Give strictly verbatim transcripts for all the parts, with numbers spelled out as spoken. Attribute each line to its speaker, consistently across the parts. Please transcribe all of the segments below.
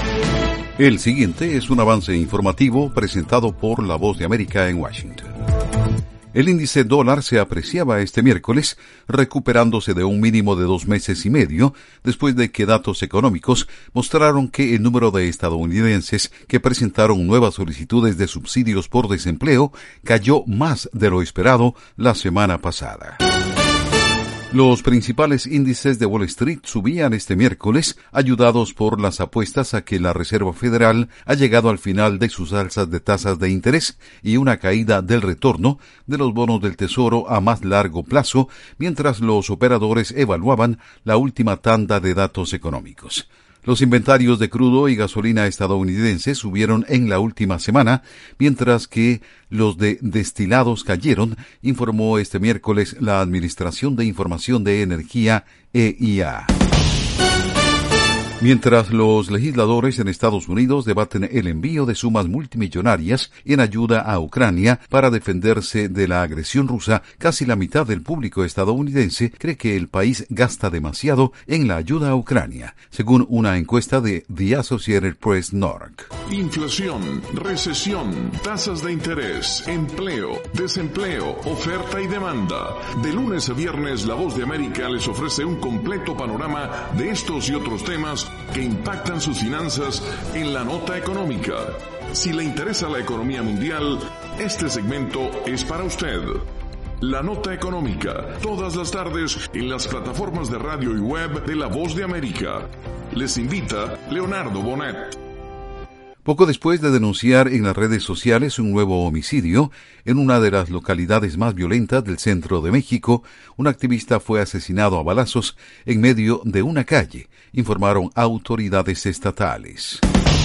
Speaker 1: El siguiente es un avance informativo presentado por La Voz de América en Washington. El índice dólar se apreciaba este miércoles, recuperándose de un mínimo de dos meses y medio, después de que datos económicos mostraron que el número de estadounidenses que presentaron nuevas solicitudes de subsidios por desempleo cayó más de lo esperado la semana pasada. Los principales índices de Wall Street subían este miércoles, ayudados por las apuestas a que la Reserva Federal ha llegado al final de sus alzas de tasas de interés y una caída del retorno de los bonos del Tesoro a más largo plazo, mientras los operadores evaluaban la última tanda de datos económicos. Los inventarios de crudo y gasolina estadounidenses subieron en la última semana, mientras que los de destilados cayeron, informó este miércoles la Administración de Información de Energía, E I A. Mientras los legisladores en Estados Unidos debaten el envío de sumas multimillonarias en ayuda a Ucrania para defenderse de la agresión rusa, casi la mitad del público estadounidense cree que el país gasta demasiado en la ayuda a Ucrania, según una encuesta de The Associated Press N O R C.
Speaker 2: Inflación, recesión, tasas de interés, empleo, desempleo, oferta y demanda. De lunes a viernes, La Voz de América les ofrece un completo panorama de estos y otros temas que impactan sus finanzas en la nota económica. Si le interesa la economía mundial, este segmento es para usted. La nota económica, todas las tardes en las plataformas de radio y web de La Voz de América. Les invita Leonardo Bonet.
Speaker 1: Poco después de denunciar en las redes sociales un nuevo homicidio en una de las localidades más violentas del centro de México, un activista fue asesinado a balazos en medio de una calle, informaron autoridades estatales.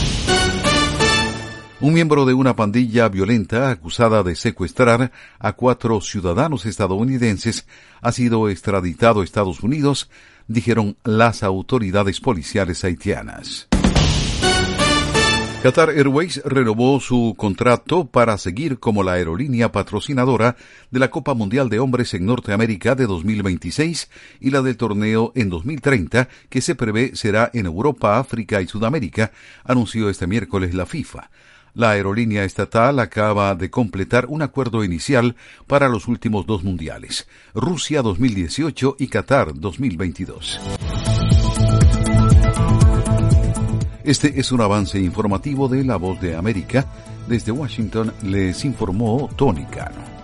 Speaker 1: Un miembro de una pandilla violenta acusada de secuestrar a cuatro ciudadanos estadounidenses ha sido extraditado a Estados Unidos, dijeron las autoridades policiales haitianas. Qatar Airways renovó su contrato para seguir como la aerolínea patrocinadora de la Copa Mundial de Hombres en Norteamérica de dos mil veintiséis y la del torneo en dos mil treinta, que se prevé será en Europa, África y Sudamérica, anunció este miércoles la FIFA. La aerolínea estatal acaba de completar un acuerdo inicial para los últimos dos mundiales, Rusia dos mil dieciocho y Qatar dos mil veintidós. Este es un avance informativo de La Voz de América. Desde Washington les informó Tony Cano.